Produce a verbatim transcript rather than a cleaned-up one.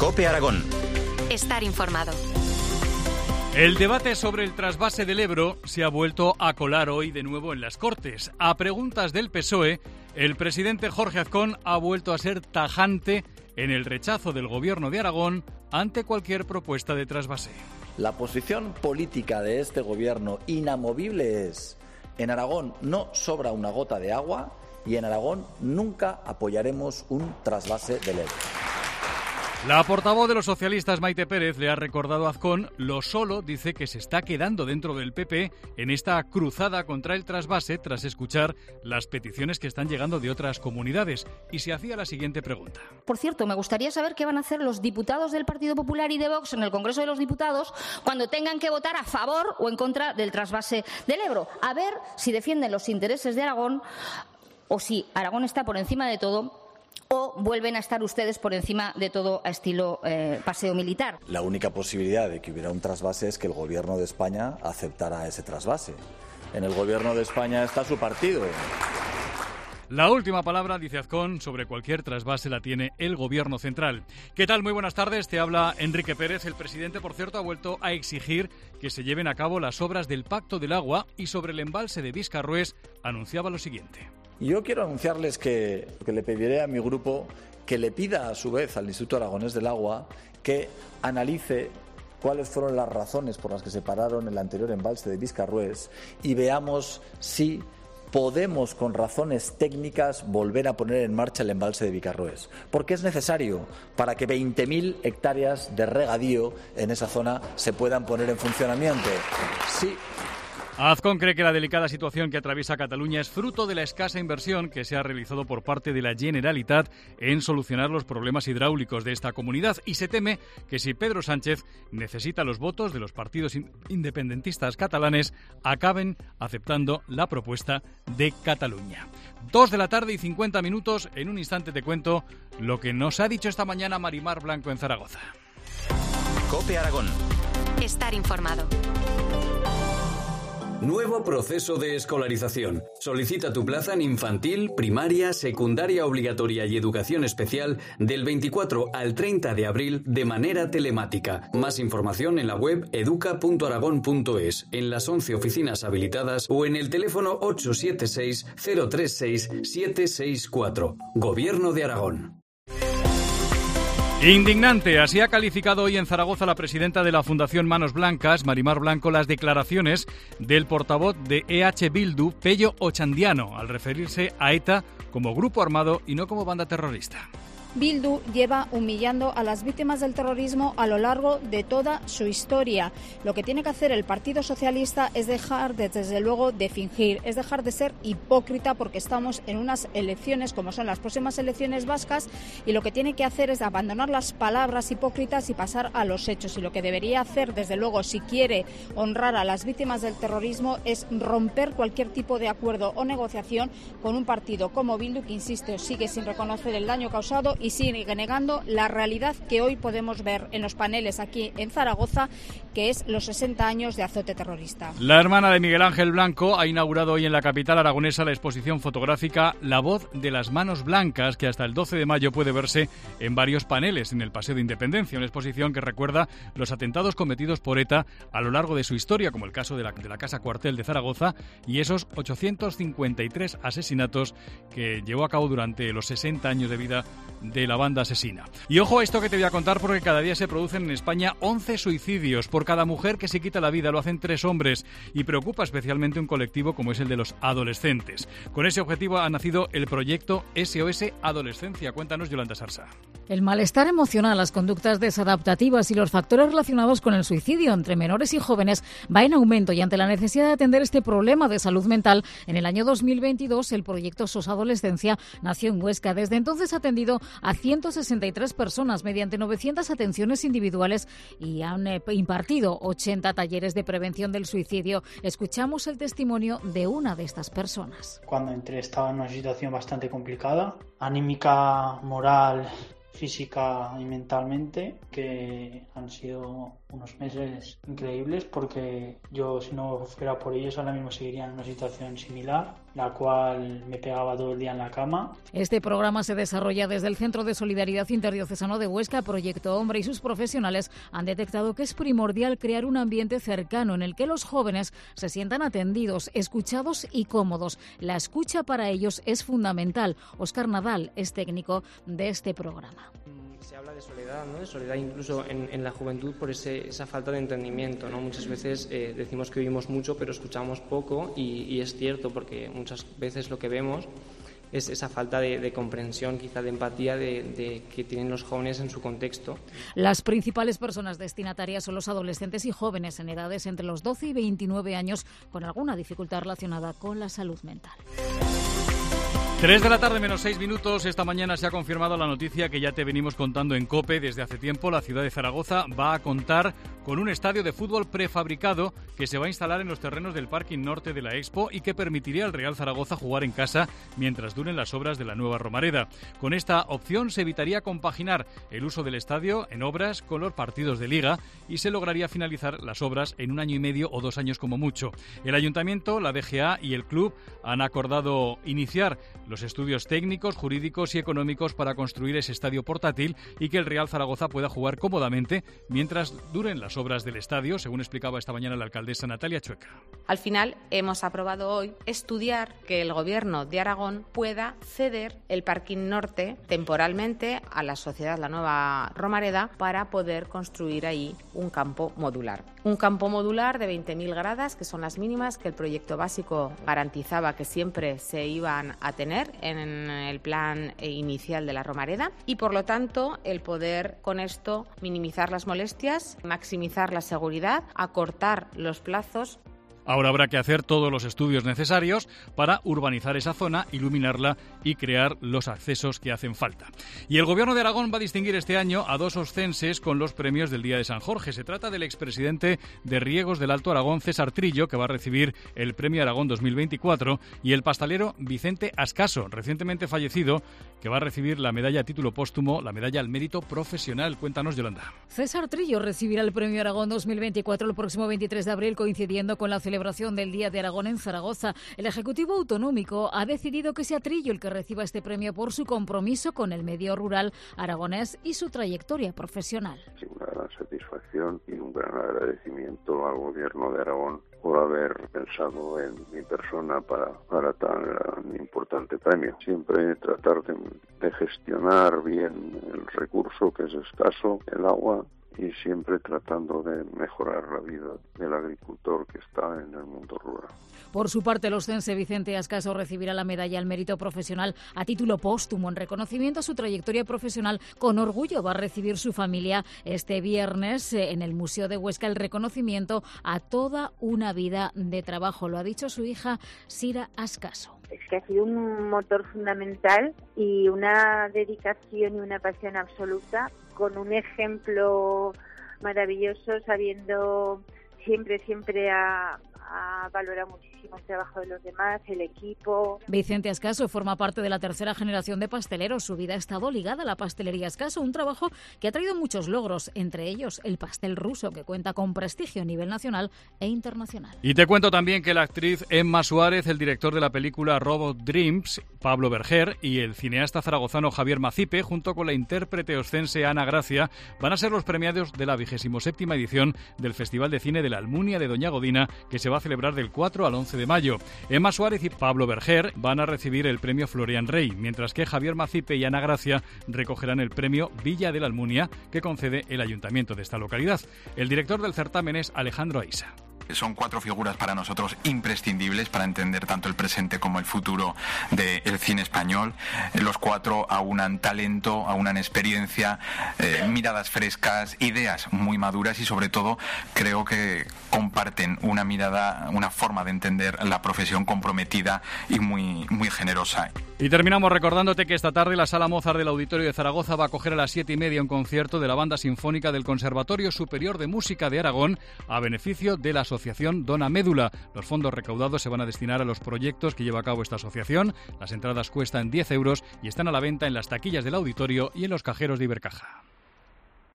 COPE Aragón. Estar informado. El debate sobre el trasvase del Ebro se ha vuelto a colar hoy de nuevo en las Cortes. A preguntas del P S O E, el presidente Jorge Azcón ha vuelto a ser tajante en el rechazo del Gobierno de Aragón ante cualquier propuesta de trasvase. La posición política de este Gobierno inamovible es: en Aragón no sobra una gota de agua y en Aragón nunca apoyaremos un trasvase del Ebro. La portavoz de los socialistas, Maite Pérez, le ha recordado a Azcón lo solo, dice, que se está quedando dentro del P P en esta cruzada contra el trasvase tras escuchar las peticiones que están llegando de otras comunidades. Y se hacía la siguiente pregunta. Por cierto, me gustaría saber qué van a hacer los diputados del Partido Popular y de Vox en el Congreso de los Diputados cuando tengan que votar a favor o en contra del trasvase del Ebro. A ver si defienden los intereses de Aragón o si Aragón está por encima de todo, o vuelven a estar ustedes por encima de todo a estilo eh, paseo militar. La única posibilidad de que hubiera un trasvase es que el Gobierno de España aceptara ese trasvase. En el Gobierno de España está su partido. La última palabra, dice Azcón, sobre cualquier trasvase la tiene el Gobierno central. ¿Qué tal? Muy buenas tardes. Te habla Enrique Pérez. El presidente, por cierto, ha vuelto a exigir que se lleven a cabo las obras del Pacto del Agua y sobre el embalse de Viscarrués anunciaba lo siguiente. Yo quiero anunciarles que, que le pediré a mi grupo que le pida a su vez al Instituto Aragonés del Agua que analice cuáles fueron las razones por las que se pararon el anterior embalse de Viscarrués y veamos si podemos, con razones técnicas, volver a poner en marcha el embalse de Viscarrués. Porque es necesario para que veinte mil hectáreas de regadío en esa zona se puedan poner en funcionamiento. Sí. Azcón cree que la delicada situación que atraviesa Cataluña es fruto de la escasa inversión que se ha realizado por parte de la Generalitat en solucionar los problemas hidráulicos de esta comunidad y se teme que si Pedro Sánchez necesita los votos de los partidos independentistas catalanes, acaben aceptando la propuesta de Cataluña. Dos de la tarde y cincuenta minutos. En un instante te cuento lo que nos ha dicho esta mañana Marimar Blanco en Zaragoza. COPE Aragón. Estar informado. Nuevo proceso de escolarización. Solicita tu plaza en infantil, primaria, secundaria obligatoria y educación especial del veinticuatro al treinta de abril de manera telemática. Más información en la web educa punto aragón punto es, en las once oficinas habilitadas o en el teléfono ocho siete seis cero tres seis siete seis cuatro. Gobierno de Aragón. Indignante, así ha calificado hoy en Zaragoza la presidenta de la Fundación Manos Blancas, Marimar Blanco, las declaraciones del portavoz de E H Bildu, Pello Ochandiano, al referirse a ETA como grupo armado y no como banda terrorista. Bildu lleva humillando a las víctimas del terrorismo a lo largo de toda su historia. Lo que tiene que hacer el Partido Socialista es dejar, de, desde luego, de fingir, es dejar de ser hipócrita porque estamos en unas elecciones como son las próximas elecciones vascas y lo que tiene que hacer es abandonar las palabras hipócritas y pasar a los hechos. Y lo que debería hacer, desde luego, si quiere honrar a las víctimas del terrorismo, es romper cualquier tipo de acuerdo o negociación con un partido como Bildu que, insisto, sigue sin reconocer el daño causado y sigue negando la realidad que hoy podemos ver en los paneles aquí en Zaragoza, que es los sesenta años de azote terrorista. La hermana de Miguel Ángel Blanco ha inaugurado hoy en la capital aragonesa la exposición fotográfica La voz de las manos blancas, que hasta el doce de mayo puede verse en varios paneles en el Paseo de Independencia, una exposición que recuerda los atentados cometidos por ETA a lo largo de su historia, como el caso de la, de la Casa Cuartel de Zaragoza y esos ochocientos cincuenta y tres asesinatos que llevó a cabo durante los sesenta años de vida de la banda asesina. Y ojo a esto que te voy a contar, porque cada día se producen en España once suicidios. Por cada mujer que se quita la vida lo hacen tres hombres y preocupa especialmente un colectivo como es el de los adolescentes. Con ese objetivo ha nacido el proyecto S O S Adolescencia. Cuéntanos, Yolanda Sarsa. El malestar emocional, las conductas desadaptativas y los factores relacionados con el suicidio entre menores y jóvenes va en aumento y ante la necesidad de atender este problema de salud mental, en el año dos mil veintidós el proyecto S O S Adolescencia nació en Huesca. Desde entonces ha atendido a ciento sesenta y tres personas mediante novecientas atenciones individuales y han eh, impartido ochenta talleres de prevención del suicidio. Escuchamos el testimonio de una de estas personas. Cuando entré estaba en una situación bastante complicada, anímica, moral, física y mentalmente, que han sido unos meses increíbles porque yo, si no fuera por ellos, ahora mismo seguiría en una situación similar. la cual me pegaba todo el día en la cama. Este programa se desarrolla desde el Centro de Solidaridad Interdiocesano de Huesca. Proyecto Hombre y sus profesionales han detectado que es primordial crear un ambiente cercano en el que los jóvenes se sientan atendidos, escuchados y cómodos. La escucha para ellos es fundamental. Óscar Nadal es técnico de este programa. Se habla de soledad, ¿no? De soledad incluso en, en la juventud por ese, esa falta de entendimiento, ¿no? Muchas veces eh, decimos que oímos mucho pero escuchamos poco y, y es cierto porque muchas veces lo que vemos es esa falta de, de comprensión, quizá de empatía de, de que tienen los jóvenes en su contexto. Las principales personas destinatarias son los adolescentes y jóvenes en edades entre los doce y veintinueve años con alguna dificultad relacionada con la salud mental. Tres de la tarde menos seis minutos. Esta mañana se ha confirmado la noticia que ya te venimos contando en COPE desde hace tiempo. La ciudad de Zaragoza va a contar con un estadio de fútbol prefabricado que se va a instalar en los terrenos del parking norte de la Expo y que permitiría al Real Zaragoza jugar en casa mientras duren las obras de la nueva Romareda. Con esta opción se evitaría compaginar el uso del estadio en obras con los partidos de Liga y se lograría finalizar las obras en un año y medio o dos años como mucho. El Ayuntamiento, la D G A y el club han acordado iniciar los estudios técnicos, jurídicos y económicos para construir ese estadio portátil y que el Real Zaragoza pueda jugar cómodamente mientras duren las obras del estadio, según explicaba esta mañana la alcaldesa Natalia Chueca. Al final hemos aprobado hoy estudiar que el Gobierno de Aragón pueda ceder el parking norte temporalmente a la sociedad La Nueva Romareda para poder construir ahí un campo modular. Un campo modular de veinte mil gradas, que son las mínimas que el proyecto básico garantizaba que siempre se iban a tener en el plan inicial de la Romareda y por lo tanto el poder con esto minimizar las molestias, maximizar la seguridad, acortar los plazos. Ahora habrá que hacer todos los estudios necesarios para urbanizar esa zona, iluminarla y crear los accesos que hacen falta. Y el Gobierno de Aragón va a distinguir este año a dos oscenses con los premios del Día de San Jorge. Se trata del expresidente de Riegos del Alto Aragón, César Trillo, que va a recibir el Premio Aragón dos mil veinticuatro, y el pastelero Vicente Ascaso, recientemente fallecido, que va a recibir la medalla a título póstumo, la medalla al mérito profesional. Cuéntanos, Yolanda. César Trillo recibirá el Premio Aragón dos mil veinticuatro el próximo veintitrés de abril, coincidiendo con la celebración del Día de Aragón en Zaragoza. El Ejecutivo Autonómico ha decidido que sea Trillo el que reciba este premio por su compromiso con el medio rural aragonés y su trayectoria profesional. Sí, una gran satisfacción y un gran agradecimiento al Gobierno de Aragón por haber pensado en mi persona para, para tan importante premio. Siempre tratar de, de gestionar bien el recurso que es escaso, el agua, y siempre tratando de mejorar la vida del agricultor que está en el mundo rural. Por su parte, el oscense Vicente Ascaso recibirá la medalla al mérito profesional a título póstumo en reconocimiento a su trayectoria profesional. Con orgullo va a recibir su familia este viernes en el Museo de Huesca el reconocimiento a toda una vida de trabajo. Lo ha dicho su hija Sira Ascaso. Es que ha sido un motor fundamental y una dedicación y una pasión absoluta, con un ejemplo maravilloso, sabiendo siempre, siempre a, a valorar muchísimo el trabajo de los demás, el equipo. Vicente Ascaso forma parte de la tercera generación de pasteleros. Su vida ha estado ligada a la pastelería Ascaso, un trabajo que ha traído muchos logros, entre ellos el pastel ruso, que cuenta con prestigio a nivel nacional e internacional. Y te cuento también que la actriz Emma Suárez, el director de la película Robot Dreams, Pablo Berger, y el cineasta zaragozano Javier Macipe, junto con la intérprete oscense Ana Gracia, van a ser los premiados de la vigésimo séptima edición del Festival de Cine de la Almunia de Doña Godina, que se va a celebrar del cuatro al once de mayo. Emma Suárez y Pablo Berger van a recibir el premio Florian Rey, mientras que Javier Macipe y Ana Gracia recogerán el premio Villa de la Almunia, que concede el ayuntamiento de esta localidad. El director del certamen es Alejandro Aisa. Son cuatro figuras para nosotros imprescindibles para entender tanto el presente como el futuro del cine español. Los cuatro aunan talento, aunan experiencia, eh, miradas frescas, ideas muy maduras y sobre todo creo que comparten una mirada, una forma de entender la profesión comprometida y muy, muy generosa. Y terminamos recordándote que esta tarde la Sala Mozart del Auditorio de Zaragoza va a acoger a las siete y media un concierto de la Banda Sinfónica del Conservatorio Superior de Música de Aragón a beneficio de la Asociación Dona Médula. Los fondos recaudados se van a destinar a los proyectos que lleva a cabo esta asociación. Las entradas cuestan diez euros y están a la venta en las taquillas del auditorio y en los cajeros de Ibercaja.